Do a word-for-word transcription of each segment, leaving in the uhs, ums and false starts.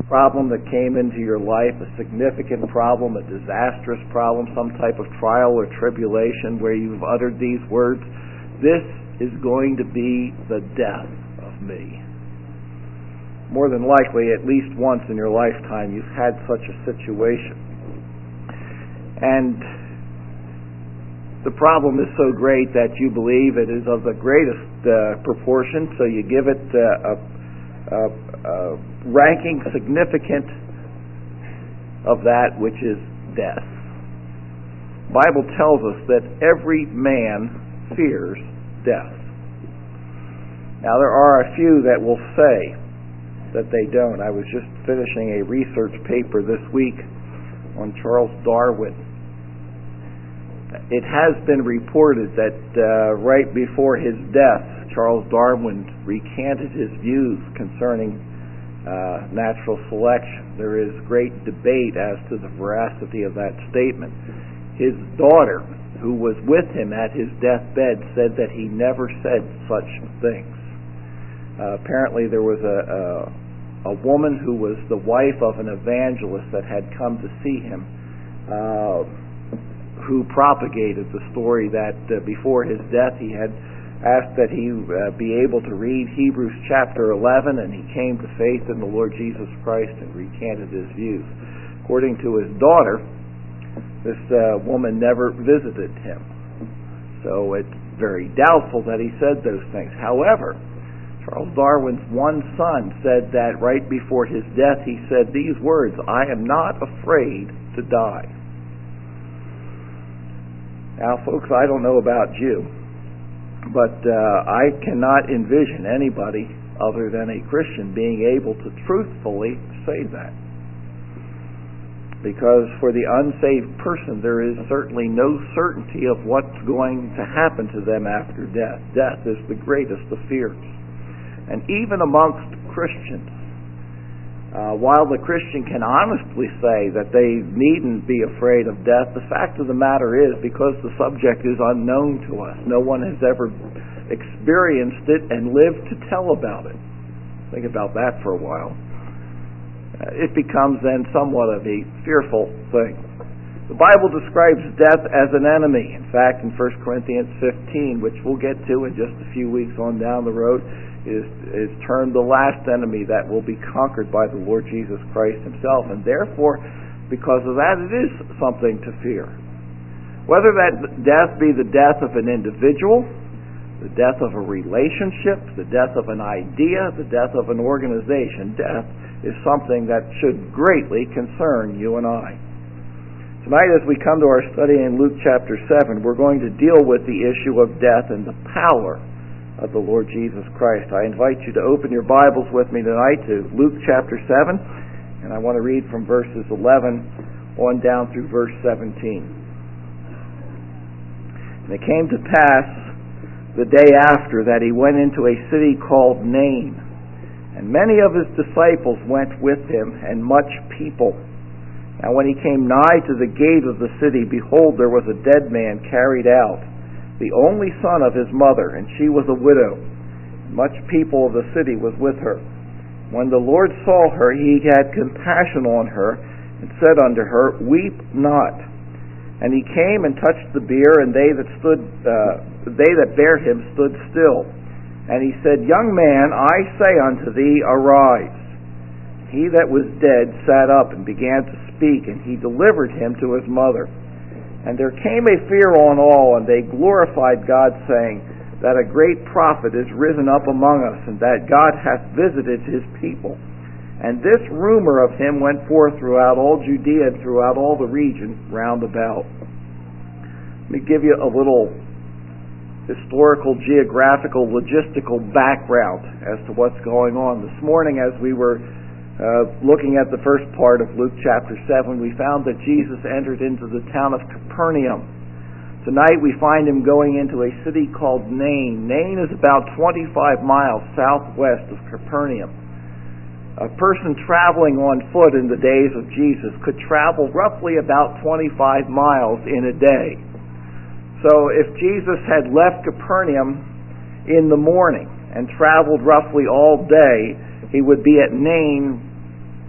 problem that came into your life, a significant problem, a disastrous problem, some type of trial or tribulation where you've uttered these words, this is going to be the death of me. More than likely, at least once in your lifetime, you've had such a situation. And the problem is so great that you believe it is of the greatest uh, proportion, so you give it uh, a, a, a ranking significant of that which is death. The Bible tells us that every man fears death. Now there are a few that will say that they don't. I was just finishing a research paper this week on Charles Darwin. It has been reported that uh, right before his death, Charles Darwin recanted his views concerning uh, natural selection. There is great debate as to the veracity of that statement. His daughter, who was with him at his deathbed, said that he never said such things. Uh, apparently there was a, a, a woman who was the wife of an evangelist that had come to see him, uh, who propagated the story that uh, before his death he had asked that he uh, be able to read Hebrews chapter eleven, and he came to faith in the Lord Jesus Christ and recanted his views. According to his daughter, this uh, woman never visited him. So it's very doubtful that he said those things. However, Charles Darwin's one son said that right before his death he said these words, "I am not afraid to die." Now, folks, I don't know about you, but uh, I cannot envision anybody other than a Christian being able to truthfully say that. Because for the unsaved person, there is certainly no certainty of what's going to happen to them after death. Death is the greatest of fears. And even amongst Christians, uh, while the Christian can honestly say that they needn't be afraid of death, the fact of the matter is, because the subject is unknown to us, no one has ever experienced it and lived to tell about it. Think about that for a while. Uh, it becomes then somewhat of a fearful thing. The Bible describes death as an enemy. In fact, in First Corinthians fifteen, which we'll get to in just a few weeks on down the road, is, is termed the last enemy that will be conquered by the Lord Jesus Christ himself. And therefore, because of that, it is something to fear. Whether that death be the death of an individual, the death of a relationship, the death of an idea, the death of an organization, death is something that should greatly concern you and I. Tonight, as we come to our study in Luke chapter seven, we're going to deal with the issue of death and the power of the Lord Jesus Christ. I invite you to open your Bibles with me tonight to Luke chapter seven, and I want to read from verses eleven on down through verse seventeen. And it came to pass the day after that he went into a city called Nain, and many of his disciples went with him, and much people. Now when he came nigh to the gate of the city, behold, there was a dead man carried out, the only son of his mother, and she was a widow. Much people of the city was with her. When the Lord saw her, he had compassion on her, and said unto her, Weep not. And he came and touched the bier, and they that stood, uh, they that bare him stood still. And he said, Young man, I say unto thee, arise. He that was dead sat up and began to speak, and he delivered him to his mother. And there came a fear on all, and they glorified God, saying, that a great prophet is risen up among us, and that God hath visited his people. And this rumor of him went forth throughout all Judea and throughout all the region round about. Let me give you a little historical, geographical, logistical background as to what's going on. This morning, as we were Uh, looking at the first part of Luke chapter seven, we found that Jesus entered into the town of Capernaum. Tonight we find him going into a city called Nain. Nain is about twenty-five miles southwest of Capernaum. A person traveling on foot in the days of Jesus could travel roughly about twenty-five miles in a day. So if Jesus had left Capernaum in the morning and traveled roughly all day, he would be at Nain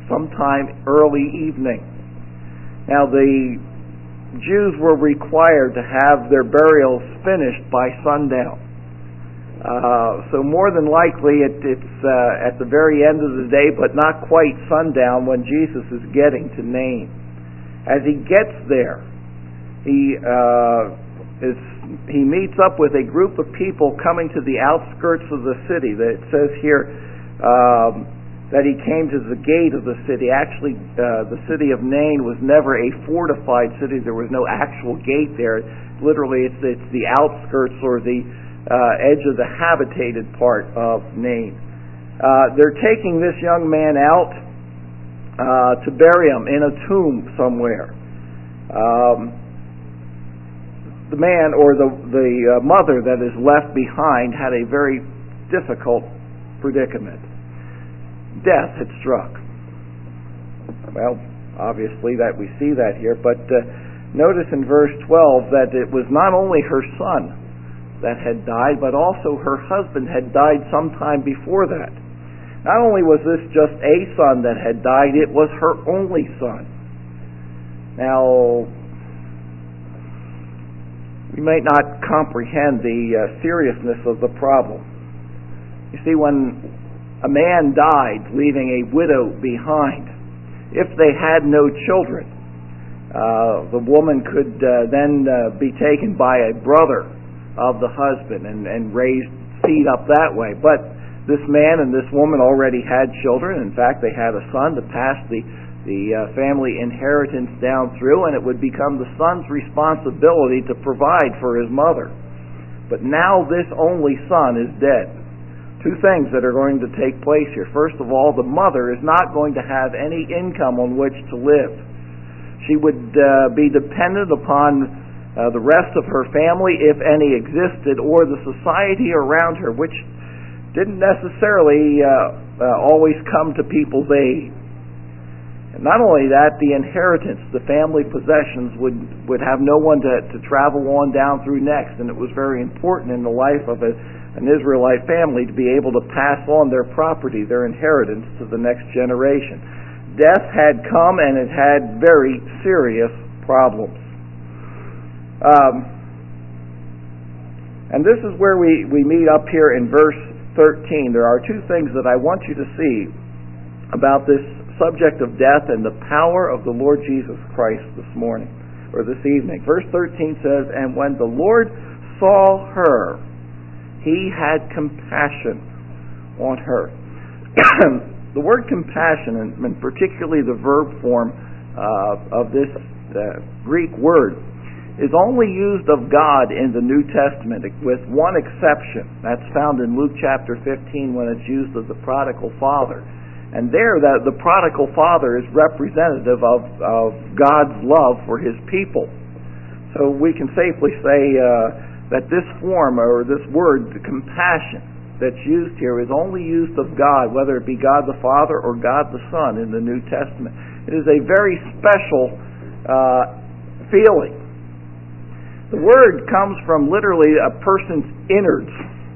sometime early evening. Now, the Jews were required to have their burials finished by sundown. Uh, so more than likely it, it's uh, at the very end of the day, but not quite sundown, when Jesus is getting to Nain. As he gets there, he uh, is he meets up with a group of people coming to the outskirts of the city. It says here um, that he came to the gate of the city. Actually, uh, the city of Nain was never a fortified city. There was no actual gate there. Literally, it's, it's the outskirts, or the Uh, edge of the habitated part of Nain. Uh, they're taking this young man out uh, to bury him in a tomb somewhere. Um, the man, or the, the uh, mother that is left behind, had a very difficult predicament. Death had struck. Well, obviously that we see that here, but uh, notice in verse twelve that it was not only her son that had died, but also her husband had died sometime before that. Not only was this just a son that had died, it was her only son. Now, we might not comprehend the uh, seriousness of the problem. You see, when a man died, leaving a widow behind, if they had no children, uh, the woman could uh, then uh, be taken by a brother of the husband and, and raised seed up that way. But this man and this woman already had children. In fact, they had a son to pass the, the uh, family inheritance down through, and it would become the son's responsibility to provide for his mother. But now this only son is dead. Two things that are going to take place here. First of all, the mother is not going to have any income on which to live. She would uh, be dependent upon Uh, the rest of her family, if any existed, or the society around her, which didn't necessarily uh, uh, always come to people's aid. And not only that, the inheritance, the family possessions, would, would have no one to, to travel on down through next, and it was very important in the life of a, an Israelite family to be able to pass on their property, their inheritance, to the next generation. Death had come, and it had very serious problems. Um, and this is where we, we meet up here in verse thirteen. There are two things that I want you to see about this subject of death and the power of the Lord Jesus Christ this morning, or this evening. Verse thirteen says, "And when the Lord saw her, he had compassion on her." The word compassion, and particularly the verb form uh, of this uh, Greek word, is only used of God in the New Testament, with one exception. That's found in Luke chapter fifteen, when it's used of the prodigal father. And there, the, the prodigal father is representative of, of God's love for his people. So we can safely say uh, that this form, or this word, compassion, that's used here is only used of God, whether it be God the Father or God the Son in the New Testament. It is a very special uh, feeling. The word comes from literally a person's innards.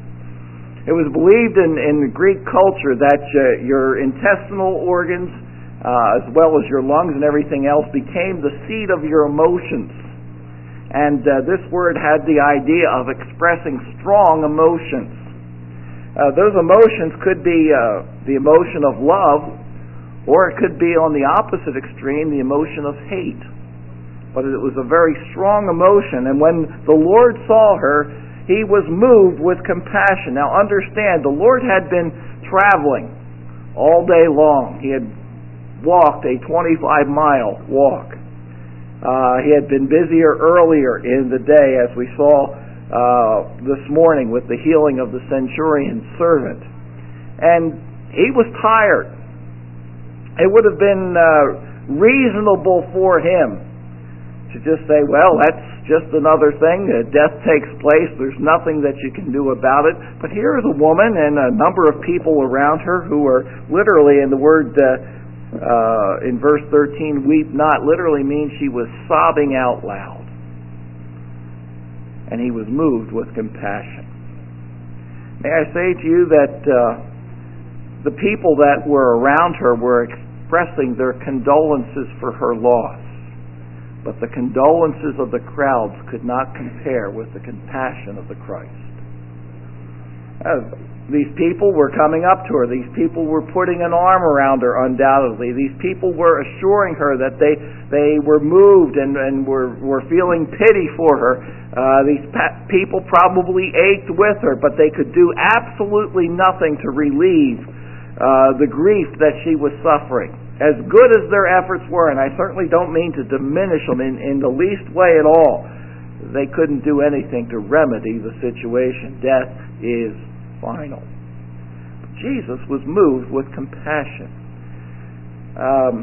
It was believed in, in the Greek culture that uh, your intestinal organs, uh, as well as your lungs and everything else, became the seat of your emotions. And uh, this word had the idea of expressing strong emotions. Uh, those emotions could be uh, the emotion of love, or it could be, on the opposite extreme, the emotion of hate. But it was a very strong emotion. And when the Lord saw her, he was moved with compassion. Now understand, the Lord had been traveling all day long. He had walked a twenty-five mile walk. Uh, he had been busier earlier in the day, as we saw uh, this morning with the healing of the centurion's servant. And he was tired. It would have been uh, reasonable for him to just say, well, that's just another thing. Uh, death takes place. There's nothing that you can do about it. But here is a woman and a number of people around her who are literally, in the word uh, uh, in verse thirteen, weep not, literally means she was sobbing out loud. And he was moved with compassion. May I say to you that uh, the people that were around her were expressing their condolences for her loss. But the condolences of the crowds could not compare with the compassion of the Christ. Uh, these people were coming up to her. These people were putting an arm around her, undoubtedly. These people were assuring her that they they were moved and, and were, were feeling pity for her. Uh, these pa- people probably ached with her, but they could do absolutely nothing to relieve uh, the grief that she was suffering. As good as their efforts were, and I certainly don't mean to diminish them in, in the least way at all, they couldn't do anything to remedy the situation. Death is final. Jesus was moved with compassion. Um,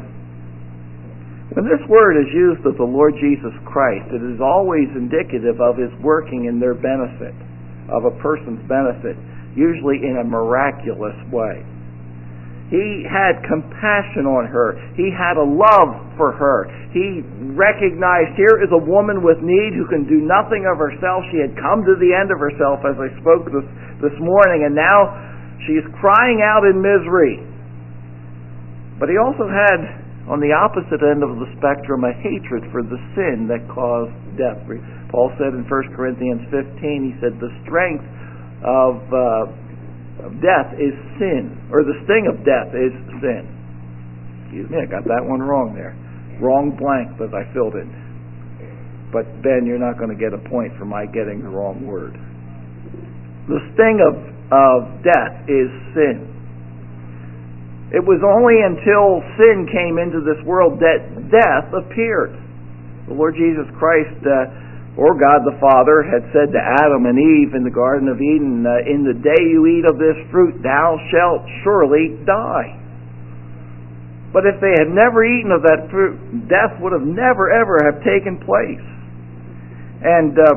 when this word is used of the Lord Jesus Christ, it is always indicative of His working in their benefit, of a person's benefit, usually in a miraculous way. He had compassion on her. He had a love for her. He recognized here is a woman with need who can do nothing of herself. She had come to the end of herself, as I spoke this, this morning, and now she is crying out in misery. But he also had, on the opposite end of the spectrum, a hatred for the sin that caused death. Paul said in First Corinthians fifteen, he said, the strength of... Uh, of death is sin, or the sting of death is sin. Excuse me, I got that one wrong there. Wrong blank that I filled in. But Ben, you're not going to get a point for my getting the wrong word. The sting of, of death is sin. It was only until sin came into this world that death appeared. The Lord Jesus Christ uh, or God the Father had said to Adam and Eve in the Garden of Eden, uh, in the day you eat of this fruit, thou shalt surely die. But if they had never eaten of that fruit, death would have never ever have taken place. And uh,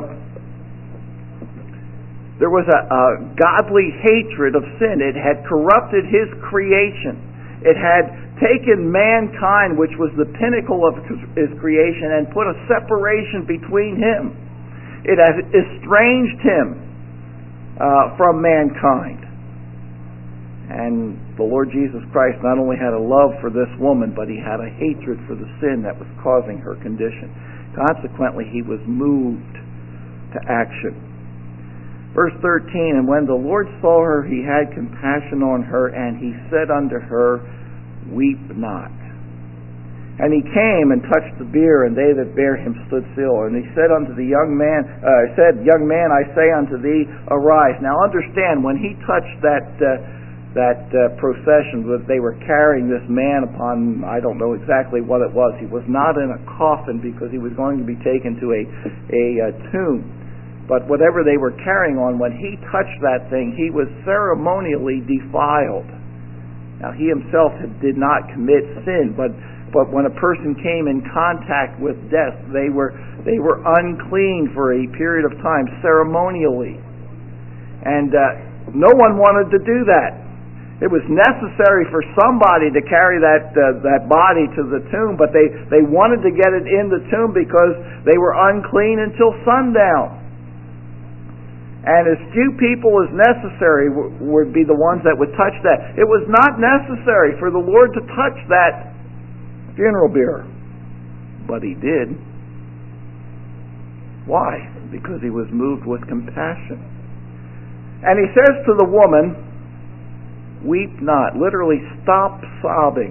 there was a, a godly hatred of sin. It had corrupted His creation. It had taken mankind, which was the pinnacle of His creation, and put a separation between Him. It had estranged Him uh, from mankind. And the Lord Jesus Christ not only had a love for this woman, but He had a hatred for the sin that was causing her condition. Consequently, He was moved to action. Verse thirteen, and when the Lord saw her, He had compassion on her, and He said unto her, weep not. And He came and touched the bier, and they that bare Him stood still. And He said unto the young man, uh, said, young man, I say unto thee, arise. Now understand, when He touched that uh, that uh, procession that they were carrying this man upon, I don't know exactly what it was. He was not in a coffin because he was going to be taken to a a, a tomb. But whatever they were carrying on, when He touched that thing, he was ceremonially defiled. Now, He Himself did not commit sin, but but when a person came in contact with death, they were they were unclean for a period of time, ceremonially. And uh, no one wanted to do that. It was necessary for somebody to carry that uh, that body to the tomb, but they, they wanted to get it in the tomb because they were unclean until sundown. And as few people as necessary would be the ones that would touch that. It was not necessary for the Lord to touch that funeral bier. But He did. Why? Because He was moved with compassion. And He says to the woman, weep not. Literally, stop sobbing.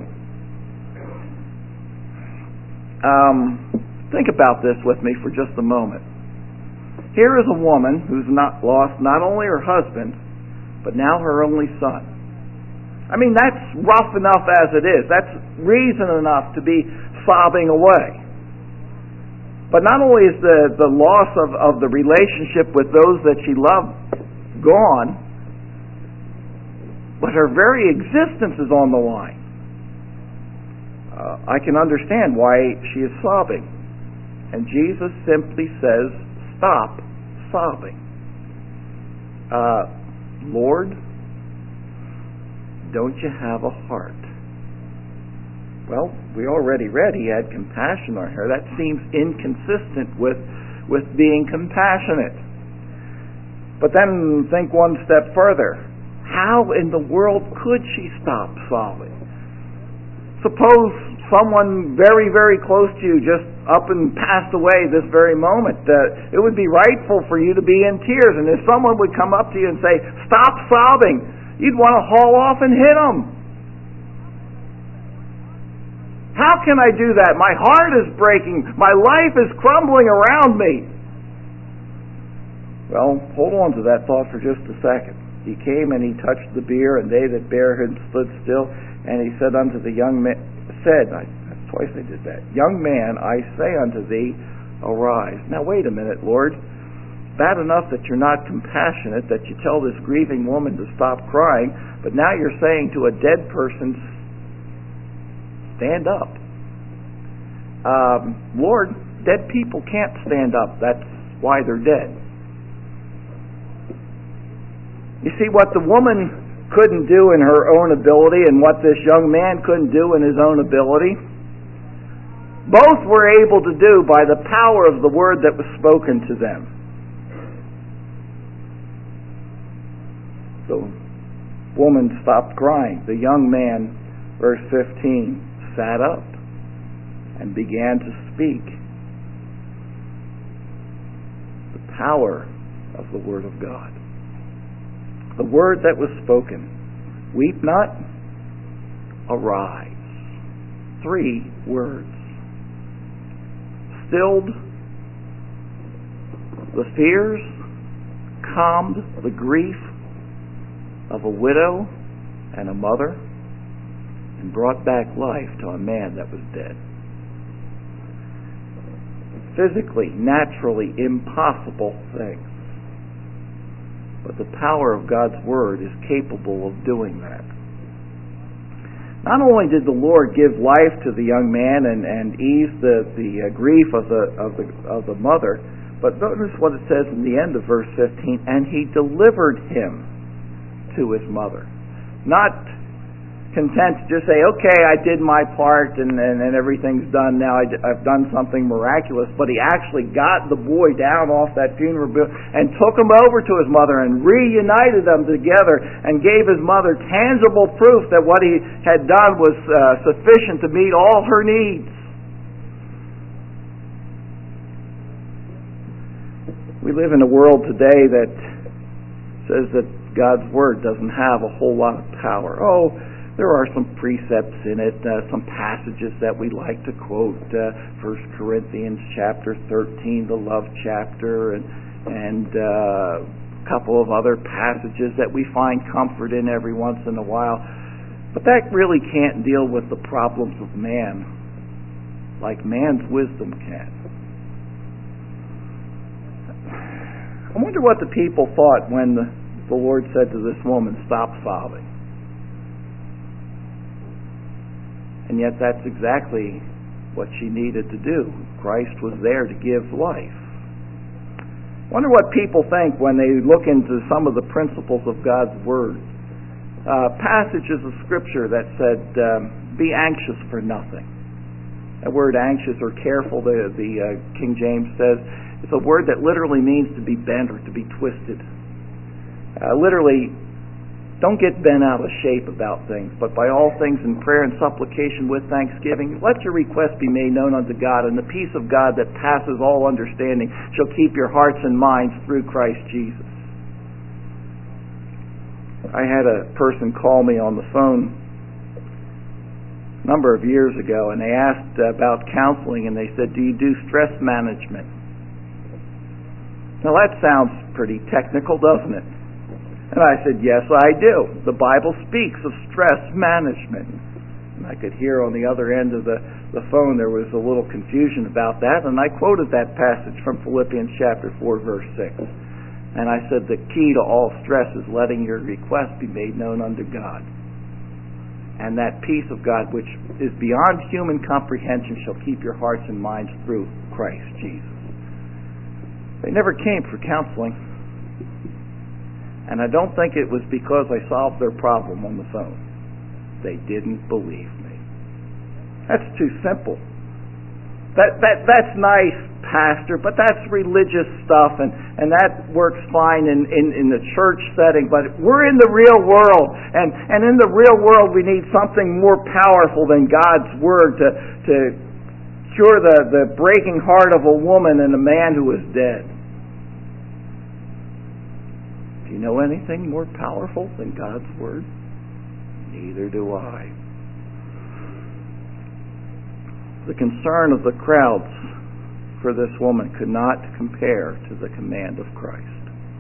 Um, think about this with me for just a moment. Here is a woman who's not lost not only her husband, but now her only son. I mean, that's rough enough as it is. That's reason enough to be sobbing away. But not only is the, the loss of, of the relationship with those that she loved gone, but her very existence is on the line. Uh, I can understand why she is sobbing. And Jesus simply says, stop sobbing. Uh, Lord, don't you have a heart? Well, we already read He had compassion on her. That seems inconsistent with, with being compassionate. But then think one step further. How in the world could she stop sobbing? Suppose someone very, very close to you just up and passed away this very moment. Uh, it would be rightful for you to be in tears. And if someone would come up to you and say, "Stop sobbing," you'd want to haul off and hit them. How can I do that? My heart is breaking. My life is crumbling around me. Well, hold on to that thought for just a second. He came and he touched the bier, and they that bare him stood still. And he said unto the young man, said, I, twice I did that, "Young man, I say unto thee, arise." Now wait a minute, Lord. Bad enough that you're not compassionate, that you tell this grieving woman to stop crying, but now you're saying to a dead person, stand up. Um, Lord, dead people can't stand up. That's why they're dead. You see, what the woman couldn't do in her own ability and what this young man couldn't do in his own ability, both were able to do by the power of the word that was spoken to them. The woman stopped crying. The young man, verse fifteen, sat up and began to speak. The power of the word of God. The word that was spoken. Weep not, arise. Three words. Stilled the fears, calmed the grief of a widow and a mother, and brought back life to a man that was dead. Physically, naturally impossible things. But the power of God's Word is capable of doing that. Not only did the Lord give life to the young man and, and ease the, the uh, grief of the, of, the, of the mother, but notice what it says in the end of verse fifteen, and he delivered him to his mother. Not content to just say, okay, I did my part and, and, and everything's done now, I, I've done something miraculous, but he actually got the boy down off that funeral bill and took him over to his mother and reunited them together and gave his mother tangible proof that what he had done was uh, sufficient to meet all her needs. We live in a world today that says that God's Word doesn't have a whole lot of power. Oh, there are some precepts in it, uh, some passages that we like to quote. Uh, First Corinthians chapter thirteen, the love chapter, and and uh, a couple of other passages that we find comfort in every once in a while. But that really can't deal with the problems of man like man's wisdom can. I wonder what the people thought when the, the Lord said to this woman, "Stop sobbing." And yet that's exactly what she needed to do. Christ was there to give life. I wonder what people think when they look into some of the principles of God's Word. Uh, passages of Scripture that said, um, be anxious for nothing. That word anxious or careful, the, the uh, King James says, it's a word that literally means to be bent or to be twisted. Uh, literally, don't get bent out of shape about things, but by all things in prayer and supplication with thanksgiving, let your requests be made known unto God, and the peace of God that passes all understanding shall keep your hearts and minds through Christ Jesus. I had a person call me on the phone a number of years ago, and they asked about counseling, and they said, "Do you do stress management?" Now that sounds pretty technical, doesn't it? And I said, yes, I do. The Bible speaks of stress management. And I could hear on the other end of the, the phone there was a little confusion about that, and I quoted that passage from Philippians chapter four, verse six. And I said, the key to all stress is letting your request be made known unto God. And that peace of God, which is beyond human comprehension, shall keep your hearts and minds through Christ Jesus. They never came for counseling. And I don't think it was because I solved their problem on the phone. They didn't believe me. That's too simple. that, that, that's nice, Pastor, but that's religious stuff, and, and that works fine in, in, in the church setting, but we're in the real world, and, and in the real world we need something more powerful than God's Word to, to cure the, the breaking heart of a woman and a man who is dead. Do you know anything more powerful than God's Word? Neither do I. The concern of the crowds for this woman could not compare to the command of Christ.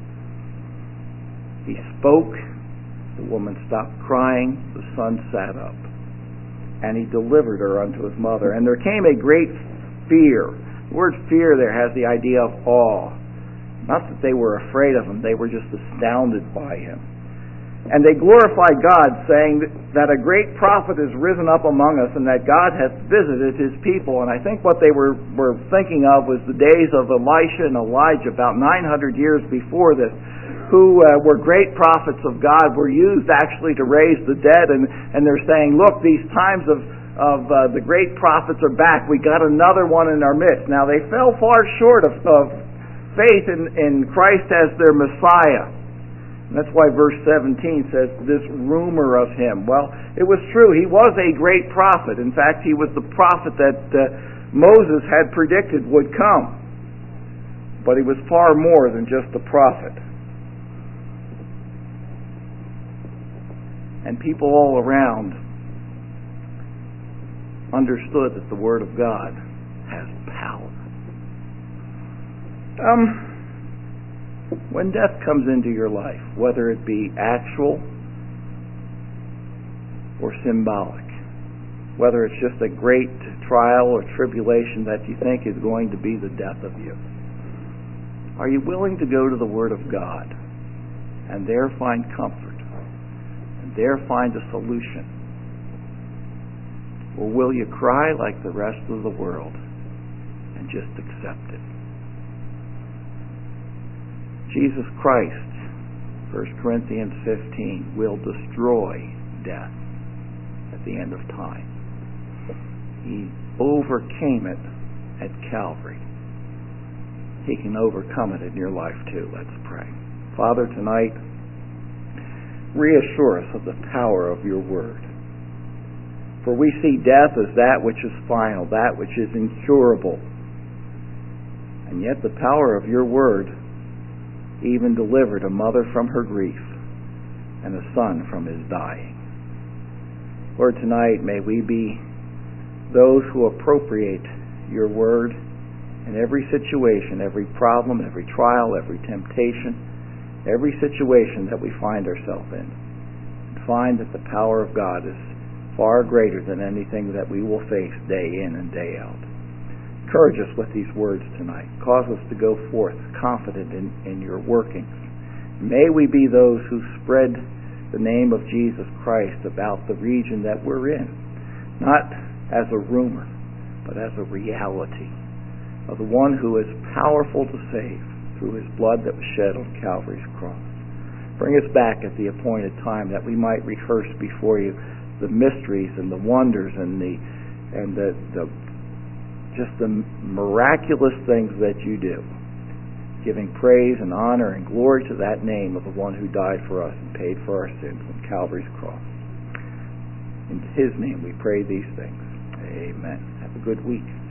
He spoke, the woman stopped crying, the son sat up, and he delivered her unto his mother. And there came a great fear. The word fear there has the idea of awe. Not that they were afraid of him, they were just astounded by him. And they glorified God, saying that a great prophet is risen up among us, and that God hath visited his people. And I think what they were, were thinking of was the days of Elisha and Elijah, about nine hundred years before this, who uh, were great prophets of God, were used actually to raise the dead. And, and they're saying, look, these times of, of uh, the great prophets are back. We got another one in our midst. Now, they fell far short of, of faith in, in Christ as their Messiah. That's why verse seventeen says this rumor of him. Well, it was true. He was a great prophet. In fact, he was the prophet that uh, Moses had predicted would come. But he was far more than just a prophet. And people all around understood that the Word of God has power. Um... When death comes into your life, whether it be actual or symbolic, whether it's just a great trial or tribulation that you think is going to be the death of you, are you willing to go to the Word of God and there find comfort and there find a solution? Or will you cry like the rest of the world and just accept it? Jesus Christ, First Corinthians fifteen, will destroy death at the end of time. He overcame it at Calvary. He can overcome it in your life too. Let's pray. Father, tonight, reassure us of the power of your Word. For we see death as that which is final, that which is incurable. And yet the power of your Word even delivered a mother from her grief and a son from his dying. Lord, tonight may we be those who appropriate your Word in every situation, every problem, every trial, every temptation, every situation that we find ourselves in, and find that the power of God is far greater than anything that we will face day in and day out. Encourage us with these words tonight. Cause us to go forth confident in, in your workings. May we be those who spread the name of Jesus Christ about the region that we're in, not as a rumor, but as a reality of the one who is powerful to save through his blood that was shed on Calvary's cross. Bring us back at the appointed time that we might rehearse before you the mysteries and the wonders and the and the, the just the miraculous things that you do, giving praise and honor and glory to that name of the one who died for us and paid for our sins on Calvary's cross. In his name we pray these things. Amen. Have a good week.